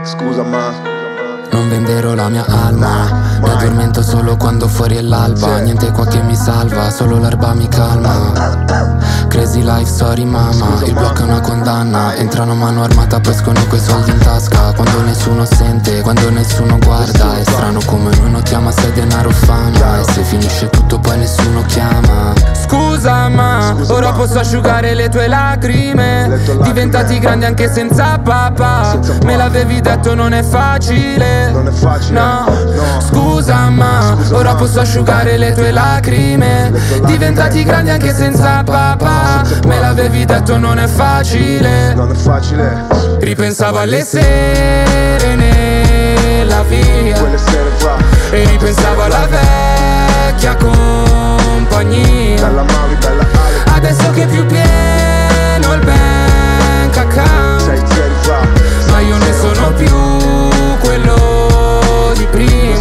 Scusa ma non venderò la mia alma, mi addormento solo quando fuori è l'alba. Niente qua che mi salva, solo l'erba mi calma. Crazy life story mamma, il blocco è una condanna. Entrano a mano armata, poi escono quei soldi in tasca. Quando nessuno sente, quando nessuno guarda. È strano come noi notiamo se denaro fama. E se finisce tutto poi nessuno chiama. Scusa ma ora posso asciugare le tue lacrime. Diventati grandi anche senza papà. Me l'avevi detto non è facile. No, scusa ma ora posso asciugare le tue lacrime. Diventati grandi anche senza papà. Me l'avevi detto non è facile. Ripensavo alle sere nella via e ripensavo alla vecchia compagnia. Adesso che è più pieno il bank account, ma io ne sono più quello di prima.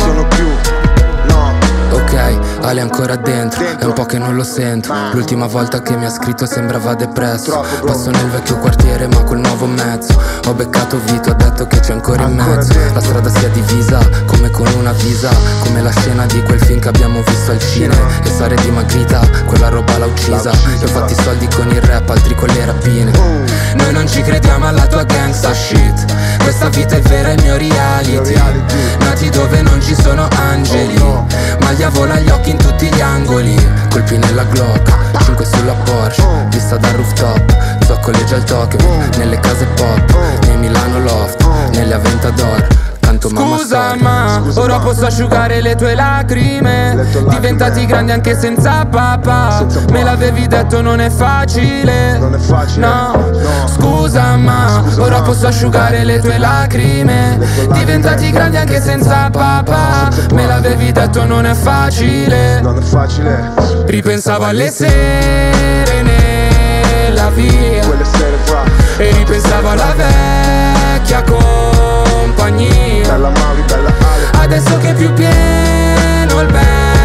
Ok, Ale ancora dentro, è un po' che non lo sento. L'ultima volta che mi ha scritto sembrava depresso. Passo nel vecchio quartiere ma col nuovo mezzo. Ho beccato Vito, ha detto che c'è ancora in mezzo. La strada si è divisa, come con una visa. Come la scena di quel film che abbiamo visto al cine. E Sara è dimagrita, quella roba l'ha uccisa. Io ho fatto i soldi con il rap, altri con le rapine. Noi non ci crediamo alla tua gangsta shit. Questa vita è vera, il mio reality. Nati dove non ci sono angeli, maglia vola gli occhi in tutti gli angoli. Colpi nella Glock, 5 sulla Porsche, vista dal rooftop. Zoccoleggia al Tokyo, nelle case pop, nei Milano Loft, nelle Aventador. Canto mamma Scusa ma ora posso asciugare le tue lacrime. Diventati grandi anche senza papà. Me l'avevi detto non è facile. No, scusa ma ora posso asciugare le tue lacrime. Diventati grandi anche senza papà. Me l'avevi detto non è facile. Ripensavo alle sere nella via e ripensavo alla vecchia compagnia. Adesso che è più pieno il bene